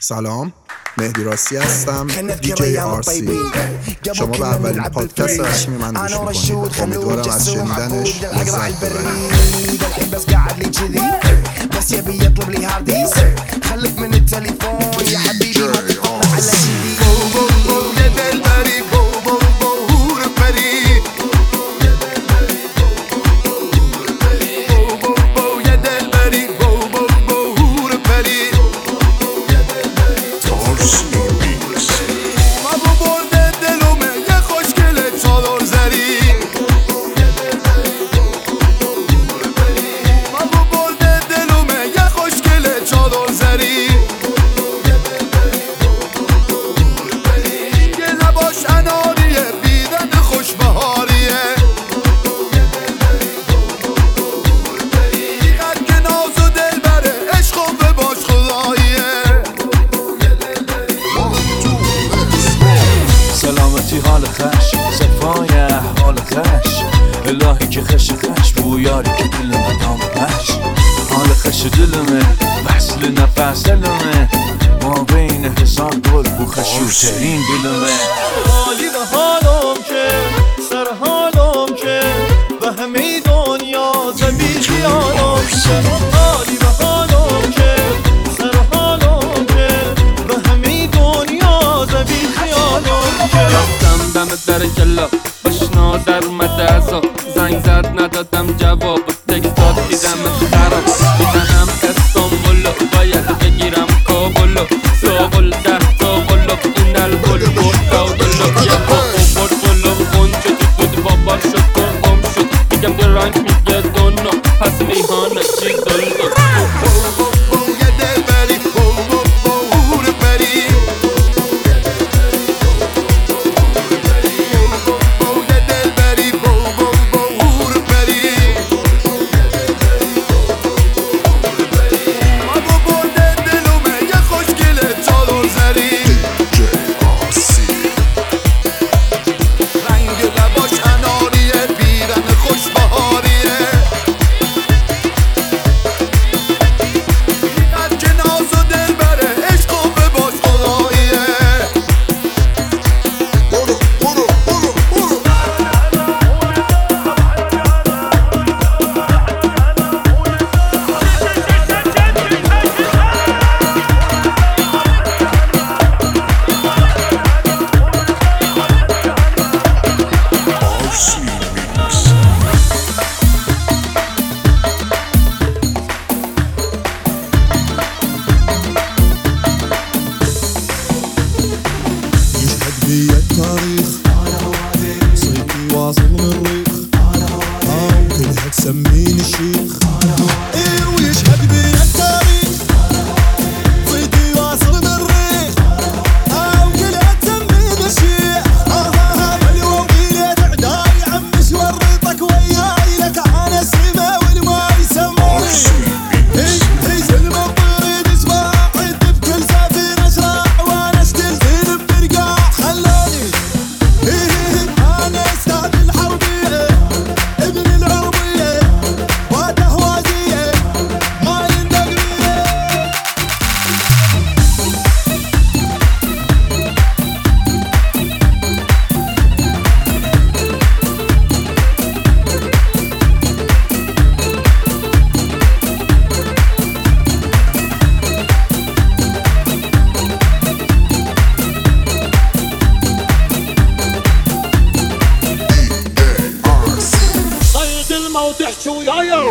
سلام، مهدی راستی هستم، دیجی آرسی. شما به اولین پادکست رسمی من گوش میکنید. امیدوارم از شنیدنش لذت ببرید. بس قاعد لي كذي بس يبي يطلب لي هارديس خليك من التليفون يا حبيبي ما تطلع على سيدي يا دلبري بو ربري يا دلبري بو ربري ما بو برد دلومه یه خوشگل چادر زری حال خش صفای احوال خش الهی که خش بویاری که دل مدام خش حال خش دلمه وصل نفس دلمه ما بین هزار گل بو خشوترین دلمه حالی به حالم که سر حالم که به همه دنیا زمین خیالم که حالی به حالم که سر حالم که به همه دنیا زمین خیالم که دم در جلا بشنا در اومده ازا زنگ زد ندادم جواب تکست داد دیدم خراب دیدم استانبولو باید بگیرم کابلو ساقل 10 تا قلو این الگل برکاودلو یه با برگلو خونچه تو دود بابار شد گم شد میگم درنگ میگه دونو پس میهانه چی دلدو التاريخ صيتي واصل من الريخ وكلها تسميني الشيخ ويشهد بيا التاريخ صيتي واصل من الريخ وكلها تسميني الشيخ اليومية تعداي عمش ورطك وياي لك انا السما والما يسموني هي سلمى الطريد اسماعي بكل سفينة شراع وانا استلزم برقاع وتحشو يايا